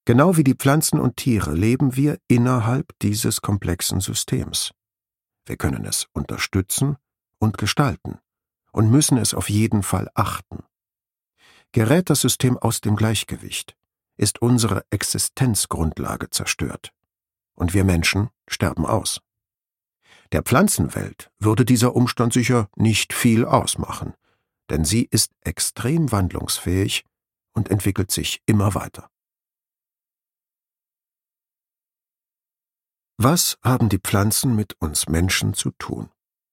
Genau wie die Pflanzen und Tiere leben wir innerhalb dieses komplexen Systems. Wir können es unterstützen und gestalten und müssen es auf jeden Fall achten. Gerät das System aus dem Gleichgewicht, ist unsere Existenzgrundlage zerstört und wir Menschen sterben aus. Der Pflanzenwelt würde dieser Umstand sicher nicht viel ausmachen, denn sie ist extrem wandlungsfähig und entwickelt sich immer weiter. Was haben die Pflanzen mit uns Menschen zu tun?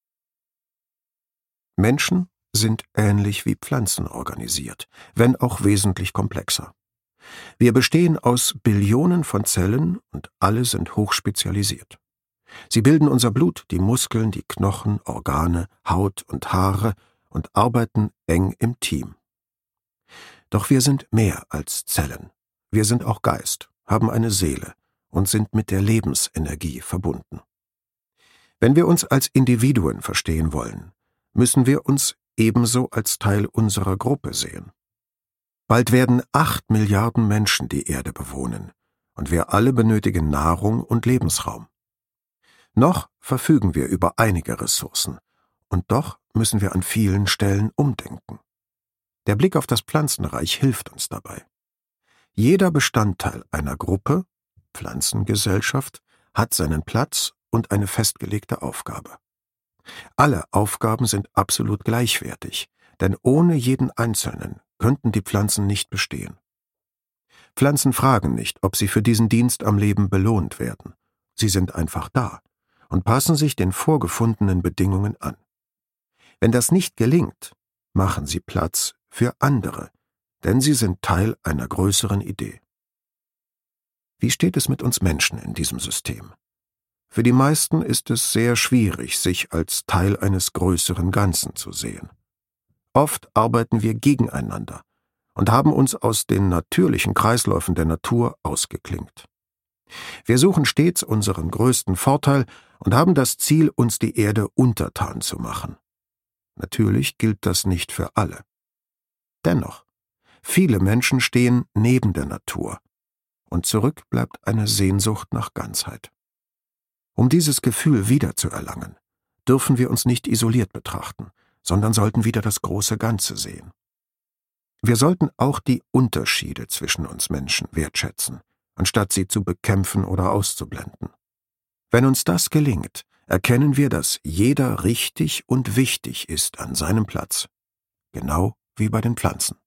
Menschen sind ähnlich wie Pflanzen organisiert, wenn auch wesentlich komplexer. Wir bestehen aus Billionen von Zellen und alle sind hochspezialisiert. Sie bilden unser Blut, die Muskeln, die Knochen, Organe, Haut und Haare und arbeiten eng im Team. Doch wir sind mehr als Zellen. Wir sind auch Geist, haben eine Seele und sind mit der Lebensenergie verbunden. Wenn wir uns als Individuen verstehen wollen, müssen wir uns ebenso als Teil unserer Gruppe sehen. Bald werden 8 Milliarden Menschen die Erde bewohnen, und wir alle benötigen Nahrung und Lebensraum. Noch verfügen wir über einige Ressourcen, und doch müssen wir an vielen Stellen umdenken. Der Blick auf das Pflanzenreich hilft uns dabei. Jeder Bestandteil einer Gruppe, Pflanzengesellschaft, hat seinen Platz und eine festgelegte Aufgabe. Alle Aufgaben sind absolut gleichwertig, denn ohne jeden Einzelnen könnten die Pflanzen nicht bestehen. Pflanzen fragen nicht, ob sie für diesen Dienst am Leben belohnt werden. Sie sind einfach da und passen sich den vorgefundenen Bedingungen an. Wenn das nicht gelingt, machen sie Platz für andere, denn sie sind Teil einer größeren Idee. Wie steht es mit uns Menschen in diesem System? Für die meisten ist es sehr schwierig, sich als Teil eines größeren Ganzen zu sehen. Oft arbeiten wir gegeneinander und haben uns aus den natürlichen Kreisläufen der Natur ausgeklinkt. Wir suchen stets unseren größten Vorteil und haben das Ziel, uns die Erde untertan zu machen. Natürlich gilt das nicht für alle. Dennoch, viele Menschen stehen neben der Natur und zurück bleibt eine Sehnsucht nach Ganzheit. Um dieses Gefühl wiederzuerlangen, dürfen wir uns nicht isoliert betrachten, sondern sollten wieder das große Ganze sehen. Wir sollten auch die Unterschiede zwischen uns Menschen wertschätzen, anstatt sie zu bekämpfen oder auszublenden. Wenn uns das gelingt, erkennen wir, dass jeder richtig und wichtig ist an seinem Platz, genau wie bei den Pflanzen.